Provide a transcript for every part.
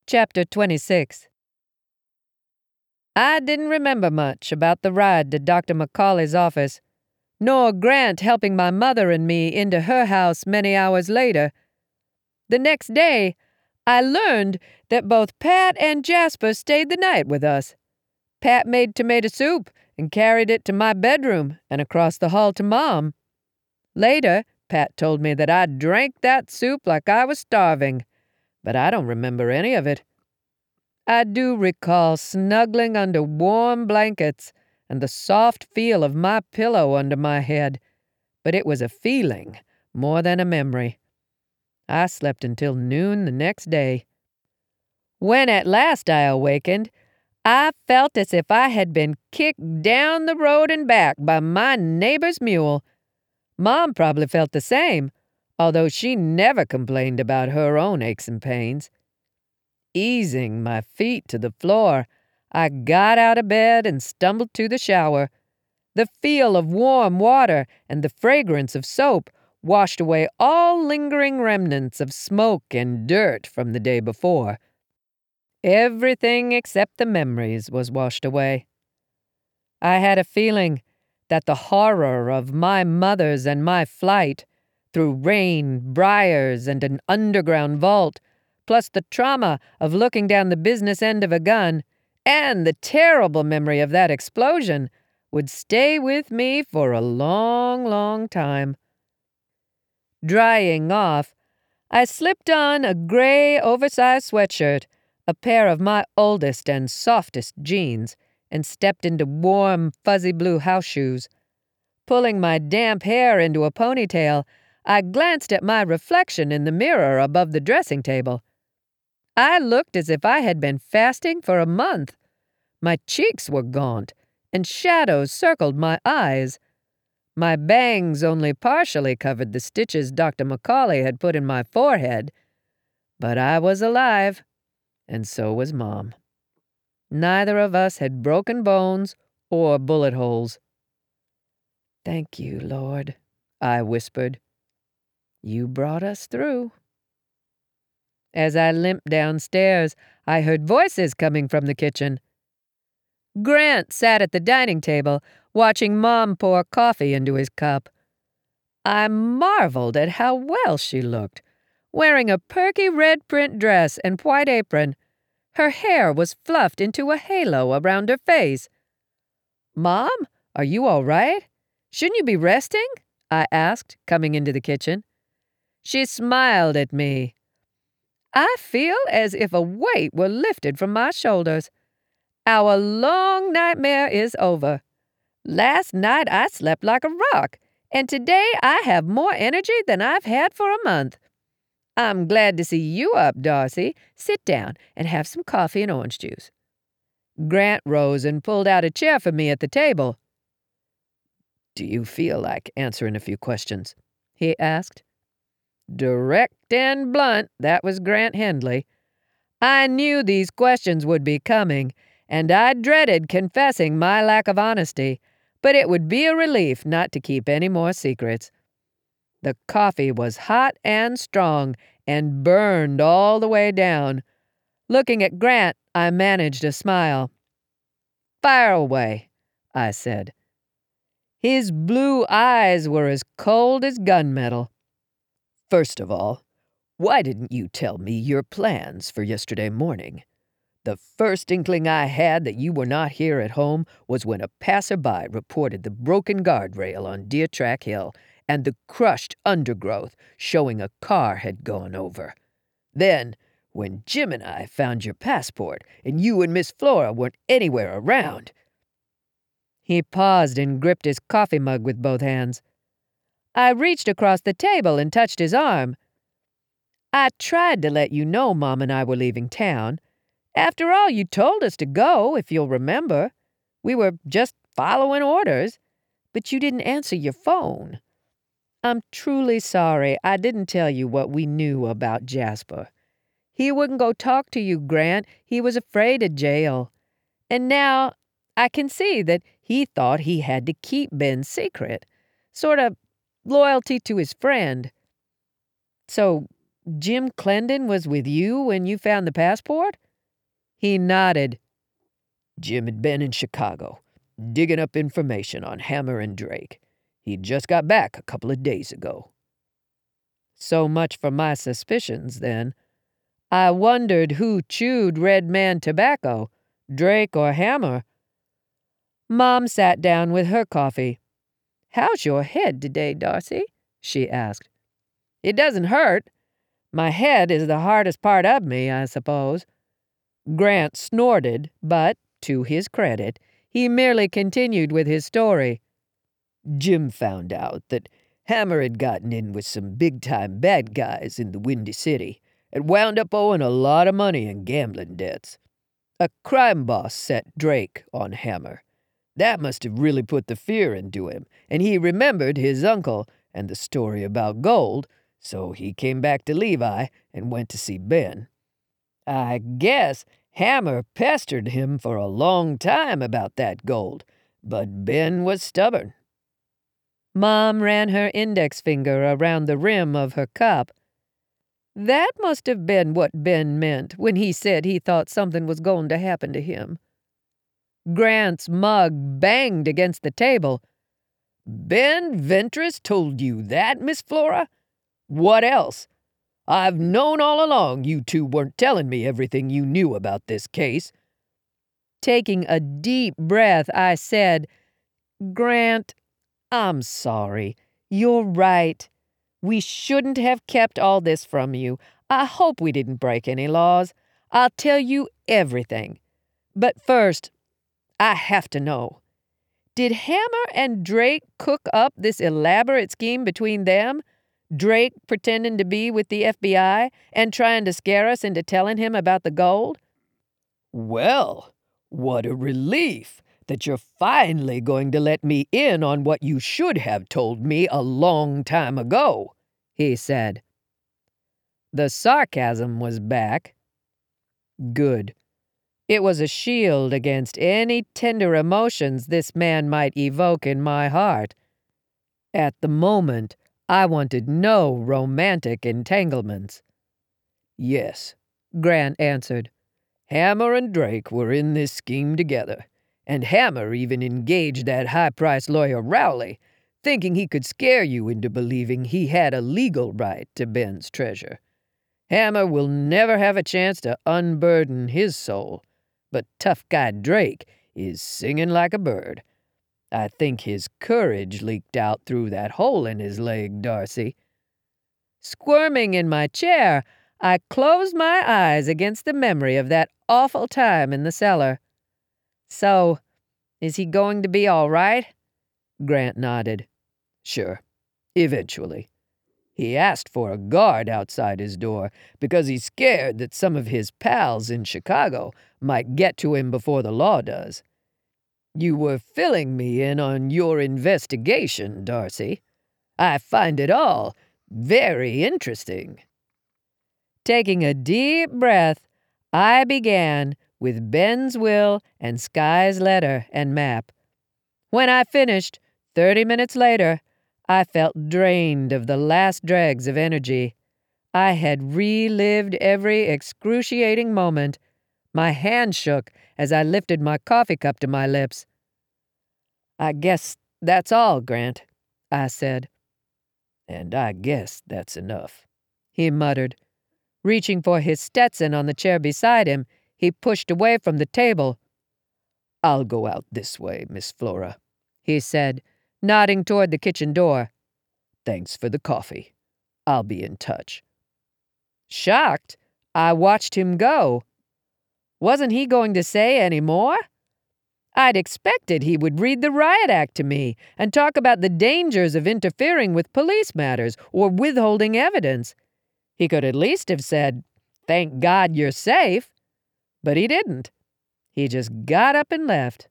Chapter 26. I didn't remember much about the ride to Dr. Macaulay's office, nor Grant helping my mother and me into her house many hours later. The next day, I learned that both Pat and Jasper stayed the night with us. Pat made tomato soup and carried it to my bedroom and across the hall to Mom. Later, Pat told me that I drank that soup like I was starving, but I don't remember any of it. I do recall snuggling under warm blankets and the soft feel of my pillow under my head, but it was a feeling more than a memory. I slept until noon the next day. When at last I awakened, I felt as if I had been kicked down the road and back by my neighbor's mule. Mom probably felt the same, although she never complained about her own aches and pains. Easing my feet to the floor, I got out of bed and stumbled to the shower. The feel of warm water and the fragrance of soap washed away all lingering remnants of smoke and dirt from the day before. Everything except the memories was washed away. I had a feeling that the horror of my mother's and my flight, through rain, briars, and an underground vault, plus the trauma of looking down the business end of a gun, and the terrible memory of that explosion, would stay with me for a long, long time. Drying off, I slipped on a gray, oversized sweatshirt, a pair of my oldest and softest jeans, and stepped into warm, fuzzy blue house shoes. Pulling my damp hair into a ponytail, I glanced at my reflection in the mirror above the dressing table. I looked as if I had been fasting for a month. My cheeks were gaunt, and shadows circled my eyes. My bangs only partially covered the stitches Dr. Macaulay had put in my forehead. But I was alive, and so was Mom. Neither of us had broken bones or bullet holes. "Thank you, Lord," I whispered. "You brought us through." As I limped downstairs, I heard voices coming from the kitchen. Grant sat at the dining table, watching Mom pour coffee into his cup. I marveled at how well she looked, wearing a perky red print dress and white apron. Her hair was fluffed into a halo around her face. "Mom, are you all right? Shouldn't you be resting?" I asked, coming into the kitchen. She smiled at me. "I feel as if a weight were lifted from my shoulders. Our long nightmare is over. Last night I slept like a rock, and today I have more energy than I've had for a month. I'm glad to see you up, Darcy. Sit down and have some coffee and orange juice." Grant rose and pulled out a chair for me at the table. "Do you feel like answering a few questions?" he asked. Direct and blunt, that was Grant Hendley. I knew these questions would be coming, and I dreaded confessing my lack of honesty, but it would be a relief not to keep any more secrets. The coffee was hot and strong and burned all the way down. Looking at Grant, I managed a smile. "Fire away," I said. His blue eyes were as cold as gunmetal. "First of all, why didn't you tell me your plans for yesterday morning? The first inkling I had that you were not here at home was when a passerby reported the broken guardrail on Deer Track Hill and the crushed undergrowth showing a car had gone over. Then, when Jim and I found your passport and you and Miss Flora weren't anywhere around." He paused and gripped his coffee mug with both hands. I reached across the table and touched his arm. "I tried to let you know Mom and I were leaving town. After all, you told us to go, if you'll remember. We were just following orders, but you didn't answer your phone. I'm truly sorry I didn't tell you what we knew about Jasper. He wouldn't go talk to you, Grant. He was afraid of jail. And now I can see that he thought he had to keep Ben's secret. Sort of loyalty to his friend. So Jim Clendon was with you when you found the passport?" He nodded. Jim had been in Chicago, digging up information on Hammer and Drake. He'd just got back a couple of days ago. So much for my suspicions, then. I wondered who chewed Red Man tobacco, Drake or Hammer. Mom sat down with her coffee. "How's your head today, Darcy?" she asked. "It doesn't hurt. My head is the hardest part of me, I suppose." Grant snorted, but, to his credit, he merely continued with his story. Jim found out that Hammer had gotten in with some big-time bad guys in the Windy City and wound up owing a lot of money in gambling debts. A crime boss set Drake on Hammer. That must have really put the fear into him, and he remembered his uncle and the story about gold, so he came back to Levi and went to see Ben. I guess Hammer pestered him for a long time about that gold, but Ben was stubborn. Mom ran her index finger around the rim of her cup. That must have been what Ben meant when he said he thought something was going to happen to him. Grant's mug banged against the table. Ben Ventris told you that, Miss Flora? What else? I've known all along you two weren't telling me everything you knew about this case. Taking a deep breath, I said, "Grant, I'm sorry. You're right. We shouldn't have kept all this from you. I hope we didn't break any laws. I'll tell you everything. But first, I have to know. Did Hammer and Drake cook up this elaborate scheme between them? Drake pretending to be with the FBI and trying to scare us into telling him about the gold?" "Well, what a relief that you're finally going to let me in on what you should have told me a long time ago," he said. The sarcasm was back. Good. It was a shield against any tender emotions this man might evoke in my heart. At the moment, I wanted no romantic entanglements. "Yes," Grant answered. "Hammer and Drake were in this scheme together, and Hammer even engaged that high-priced lawyer Rowley, thinking he could scare you into believing he had a legal right to Ben's treasure. Hammer will never have a chance to unburden his soul, but tough guy Drake is singing like a bird. I think his courage leaked out through that hole in his leg, Darcy." Squirming in my chair, I closed my eyes against the memory of that awful time in the cellar. "So, is he going to be all right?" Grant nodded. "Sure, eventually. He asked for a guard outside his door because he's scared that some of his pals in Chicago might get to him before the law does. You were filling me in on your investigation, Darcy. I find it all very interesting." Taking a deep breath, I began with Ben's will and Sky's letter and map. When I finished, 30 minutes later, I felt drained of the last dregs of energy. I had relived every excruciating moment. My hand shook as I lifted my coffee cup to my lips. "I guess that's all, Grant," I said. "And I guess that's enough," he muttered. Reaching for his Stetson on the chair beside him, he pushed away from the table. "I'll go out this way, Miss Flora," he said, nodding toward the kitchen door. "Thanks for the coffee. I'll be in touch." Shocked, I watched him go. Wasn't he going to say any more? I'd expected he would read the Riot Act to me and talk about the dangers of interfering with police matters or withholding evidence. He could at least have said, "Thank God you're safe." But he didn't. He just got up and left.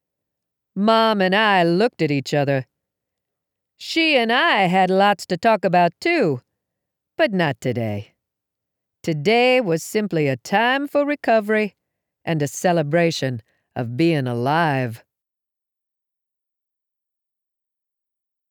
Mom and I looked at each other. She and I had lots to talk about too, but not today. Today was simply a time for recovery and a celebration of being alive.